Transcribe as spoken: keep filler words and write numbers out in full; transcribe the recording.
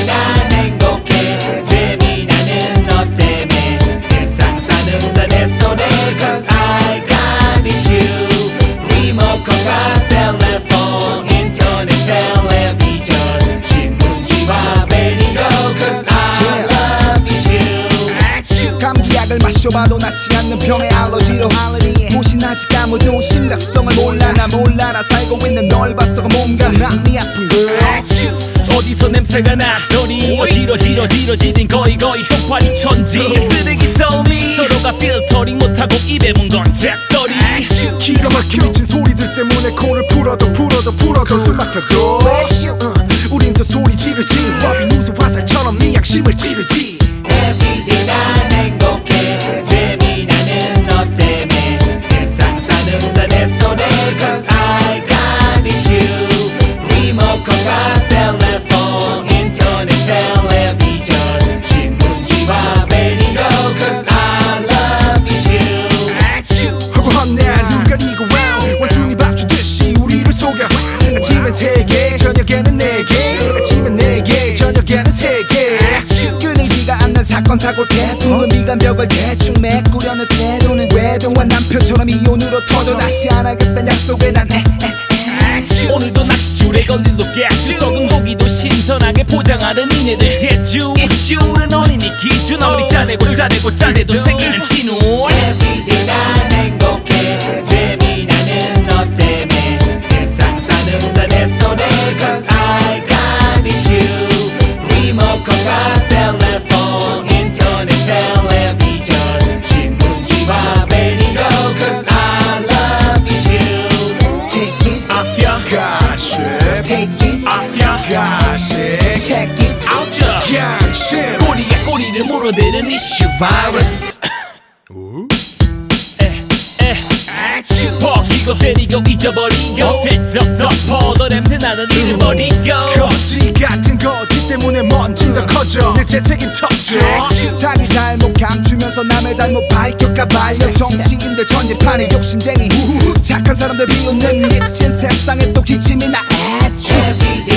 난 행복해 재미나는 너 때문에 세상 사는 다 내 손에 Cause I got issue 리모컨과 셀레폰 인터넷 텔레비전 신문지와 라디오 Cause I love you 감기약을 마셔봐도 낫지 않는 병의 알러지로 무신하지 아무도 심각성을 몰라 나 몰라라 살고 있는 널 봤어 뭔가 마음이 아픈 걸 어디서 냄새가 나더니 어지러지러지러지린 거의 거의 형판이 천지 쓰레기 더미 서로가 필터링 못하고 입에 문 건 잣더리 기가 막힌 미친 소리들 때문에 코를 풀어도 풀어도 풀어도 숨 막혀도 uh, 우린 더 소리 지르지 법이 무슨 화살처럼 네 양심을 찌르지 Everyday 난 행복해 재미나는 너 때문에 세상 사는 다 내 손에 Cause I got issue 리모컨과 셀레폰 인터넷 텔레비전 신문지와 라디오 Cause I love you 허구한 날 눈 가리고 round 원숭이 밥 주듯이 우리를 속여 아침엔 세 개 저녁에는 네 개 아침엔 네 개 저녁에는 세 개 끊이지가 않는 사건 사고 대부분 미간벽을 대충 메꾸려는 태도는 외도와 남편처럼 이혼으로 터져 다시 안 하겠다는 약속에 난 해 오늘도 낚시줄에 걸린 로켓 썩은 고기도 신선하게 포장하는 니네들 제주 이슈는 어린이 기준 아무리 짜내고 짜내고 짜내도 생기는 티눈 Everyday 난 행복해 재미나는 너 때문에 세상 사는 다 내 손에 Cause I got issue 리모컨과 셀레폰 인터넷 텔레비전 신문지와 라디오 Cause I love you Take it off ya 가십 Take it off ya 가십 Check it out ya 양심 꼬리에 꼬리를 물어대는 이슈 바이러스 벗기고 때리고 잊어버리고 슬쩍 덮어 너 냄새나는 이를 버리고 거지 같은 거지 때문에 먼진 더 커져 내 재책임 터져 자기 잘못 감추면서 남의 잘못 밝힐까 발력 정치인들 전쟁판에 욕심쟁이 착한 사람들 비웃는 미친 세상에 또 기침이 나 애초